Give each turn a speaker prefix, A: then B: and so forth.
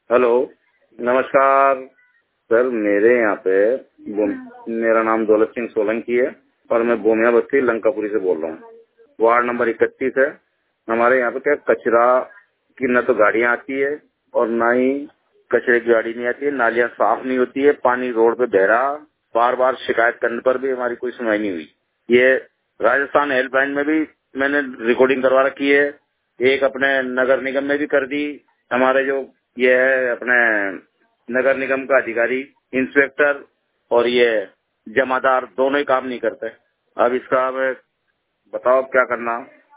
A: Hello, नमस्कार sir. मेरे यहाँ पे मेरा नाम दौलत सिंह सोलंकी है और मैं बोमिया बस्ती लंकापुरी से बोल रहा हूँ। वार्ड नंबर 31 है। हमारे यहाँ पे क्या कचरा की न तो गाड़ियाँ आती है और ना ही कचरे की गाड़ी नहीं आती है। नालियाँ साफ नहीं होती है, पानी रोड पे बह रहा। बार बार शिकायत करने पर भी हमारी कोई सुनवाई नहीं हुई। ये राजस्थान हेल्पलाइन में भी मैंने रिकॉर्डिंग करवा रखी है, एक अपने नगर निगम में भी कर दी। हमारे जो ये है अपने नगर निगम का अधिकारी, इंस्पेक्टर और ये जमादार दोनों ही काम नहीं करते। अब इसका हमें बताओ क्या करना।